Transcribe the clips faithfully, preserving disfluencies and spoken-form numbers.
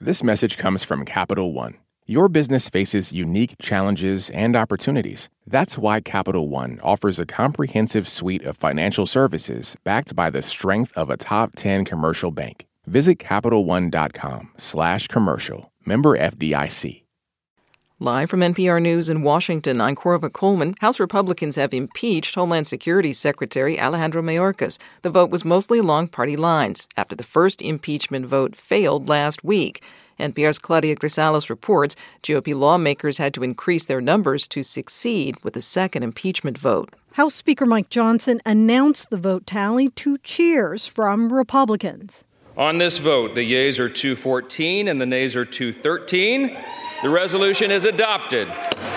This message comes from Capital One. Your business faces unique challenges and opportunities. That's why Capital One offers a comprehensive suite of financial services backed by the strength of a top ten commercial bank. Visit CapitalOne.com slash commercial. Member F D I C. Live from N P R News in Washington, I'm Corva Coleman. House Republicans have impeached Homeland Security Secretary Alejandro Mayorkas. The vote was mostly along party lines after the first impeachment vote failed last week. N P R's Claudia Grisales reports G O P lawmakers had to increase their numbers to succeed with the second impeachment vote. House Speaker Mike Johnson announced the vote tally to cheers from Republicans. On this vote, the yeas are two fourteen and the nays are two thirteen. The resolution is adopted.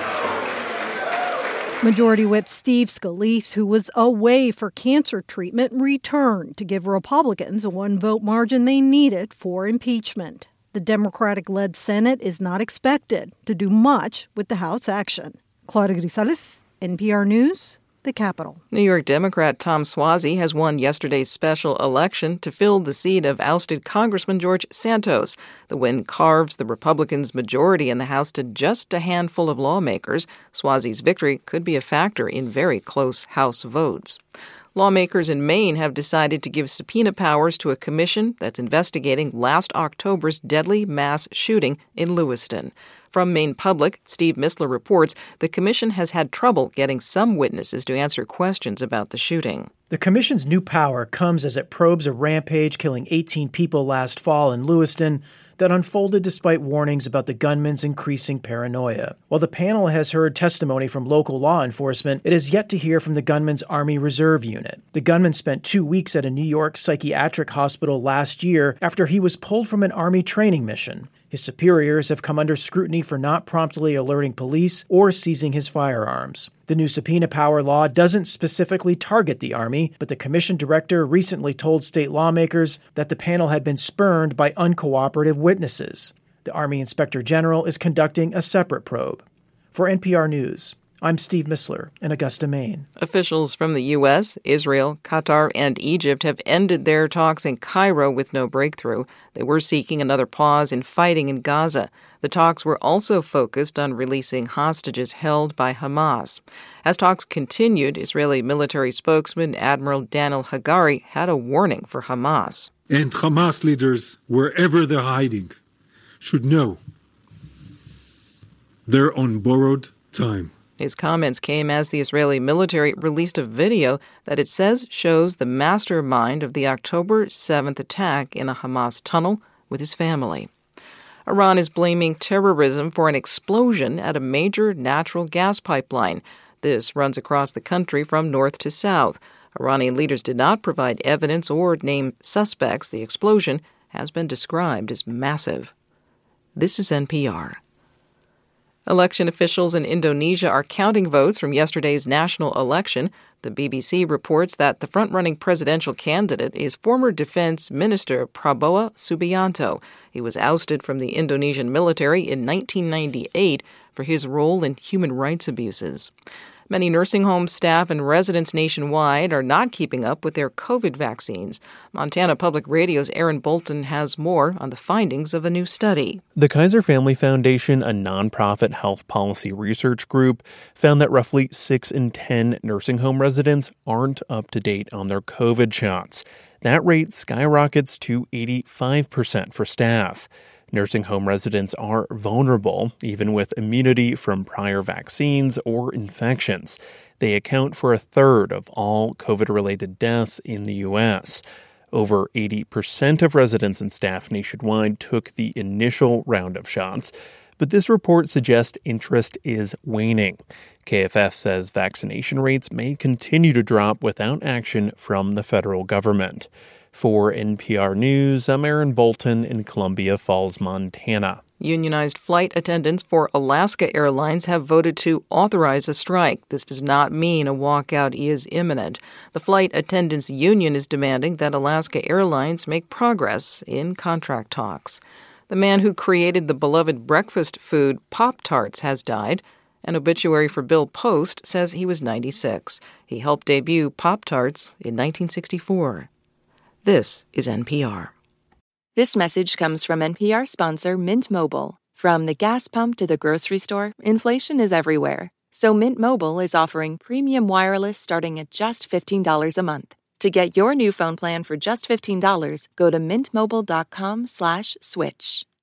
Majority Whip Steve Scalise, who was away for cancer treatment, returned to give Republicans a one-vote margin they needed for impeachment. The Democratic-led Senate is not expected to do much with the House action. Claudia Grisales, N P R News, the Capitol. New York Democrat Tom Suozzi has won yesterday's special election to fill the seat of ousted Congressman George Santos. The win carves the Republicans' majority in the House to just a handful of lawmakers. Suozzi's victory could be a factor in very close House votes. Lawmakers in Maine have decided to give subpoena powers to a commission that's investigating last October's deadly mass shooting in Lewiston. From Maine Public, Steve Missler reports the commission has had trouble getting some witnesses to answer questions about the shooting. The commission's new power comes as it probes a rampage killing eighteen people last fall in Lewiston that unfolded despite warnings about the gunman's increasing paranoia. While the panel has heard testimony from local law enforcement, it has yet to hear from the gunman's Army Reserve unit. The gunman spent two weeks at a New York psychiatric hospital last year after he was pulled from an Army training mission. His superiors have come under scrutiny for not promptly alerting police or seizing his firearms. The new subpoena power law doesn't specifically target the Army, but the commission director recently told state lawmakers that the panel had been spurned by uncooperative witnesses. The Army Inspector General is conducting a separate probe. For N P R News, I'm Steve Missler in Augusta, Maine. Officials from the U S, Israel, Qatar, and Egypt have ended their talks in Cairo with no breakthrough. They were seeking another pause in fighting in Gaza. The talks were also focused on releasing hostages held by Hamas. As talks continued, Israeli military spokesman Admiral Daniel Hagari had a warning for Hamas. And Hamas leaders, wherever they're hiding, should know they're on borrowed time. His comments came as the Israeli military released a video that it says shows the mastermind of the October seventh attack in a Hamas tunnel with his family. Iran is blaming terrorism for an explosion at a major natural gas pipeline. This runs across the country from north to south. Iranian leaders did not provide evidence or name suspects. The explosion has been described as massive. This is N P R. Election officials in Indonesia are counting votes from yesterday's national election. The B B C reports that the front-running presidential candidate is former Defense Minister Prabowo Subianto. He was ousted from the Indonesian military in nineteen ninety-eight for his role in human rights abuses. Many nursing home staff and residents nationwide are not keeping up with their COVID vaccines. Montana Public Radio's Aaron Bolton has more on the findings of a new study. The Kaiser Family Foundation, a nonprofit health policy research group, found that roughly six in ten nursing home residents aren't up to date on their COVID shots. That rate skyrockets to eighty-five percent for staff. Nursing home residents are vulnerable, even with immunity from prior vaccines or infections. They account for a third of all COVID-related deaths in the U S. Over eighty percent of residents and staff nationwide took the initial round of shots, but this report suggests interest is waning. K F F says vaccination rates may continue to drop without action from the federal government. For N P R News, I'm Aaron Bolton in Columbia Falls, Montana. Unionized flight attendants for Alaska Airlines have voted to authorize a strike. This does not mean a walkout is imminent. The flight attendants union is demanding that Alaska Airlines make progress in contract talks. The man who created the beloved breakfast food Pop-Tarts has died. An obituary for Bill Post says he was ninety-six. He helped debut Pop-Tarts in nineteen sixty-four. This is N P R. This message comes from N P R sponsor Mint Mobile. From the gas pump to the grocery store, inflation is everywhere. So Mint Mobile is offering premium wireless starting at just fifteen dollars a month. To get your new phone plan for just fifteen dollars, go to mintmobile.com slash switch.